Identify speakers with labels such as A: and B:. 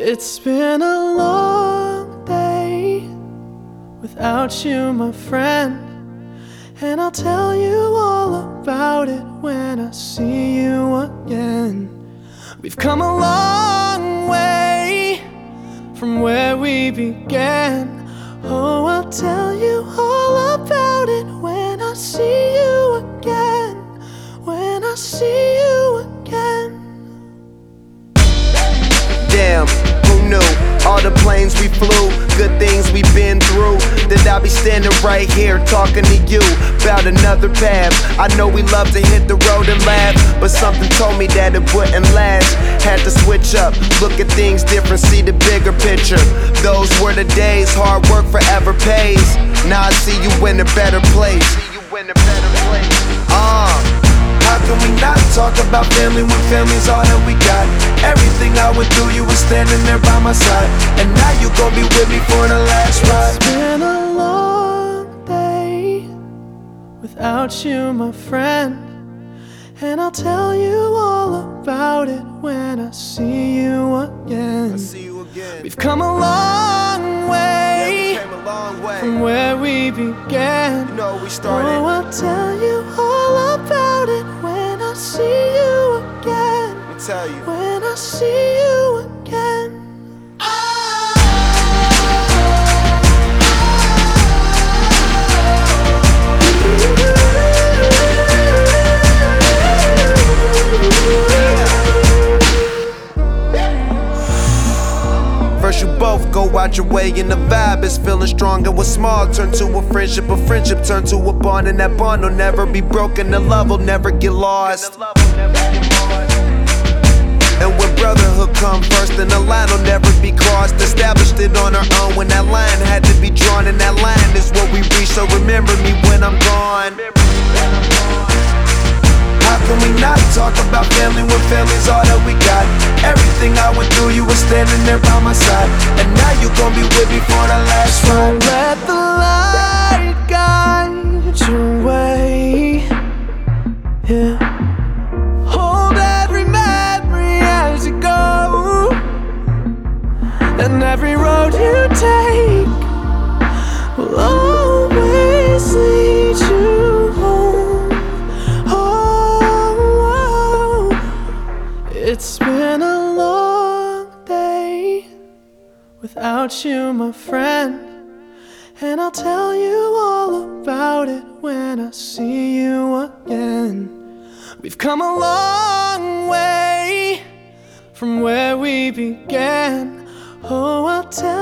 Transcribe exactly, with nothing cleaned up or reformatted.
A: It's been a long day without you, my friend, and I'll tell you all about it when I see you again. We've come a long way from where we began. Oh, I'll tell you all about it when I see you again. When I see you again.
B: Damn, who knew? All the planes we flew, good things we've been through. That I'll be standing right here talking to you about another path. I know we love to hit the road and laugh, but something told me that it wouldn't last. Had to switch up, look at things different, see the bigger picture. Those were the days, hard work forever pays. Now I see you in a better place. See you in a better place. Uh How can we not talk about family when family's all that we got? Everything I went through, you were standing there by my side, and now you gon' be with me for the last ride.
A: It's been a long day without you, my friend, and I'll tell you all about it when I see you again.
B: I see you again.
A: We've come a long way,
B: yeah, we came a long way
A: from where we began.
B: You know we started.
A: Oh, I'll tell you all about it when I see you again.
B: Let me tell you.
A: When I see you again.
B: First you both go out your way and the vibe is feeling strong, and what's small turn to a friendship, a friendship turn to a bond, and that bond will never be broken, the love will never get lost. And when brotherhood come first, then the line will never be crossed. Established it on our own when that line had to be drawn, and that line is what we reach, so remember me when I'm gone. How can we not talk about family when family's all that we got? Everything I went through, you were standing there by my side, and now you gon' be with me for the last ride.
A: So let the light guide your way, yeah. Hold every memory as you go, and every road you take will always lead you home. Oh, it's been a long day without you, my friend, and I'll tell you all about it when I see you again. We've come a long way from where we began. Oh, I'll tell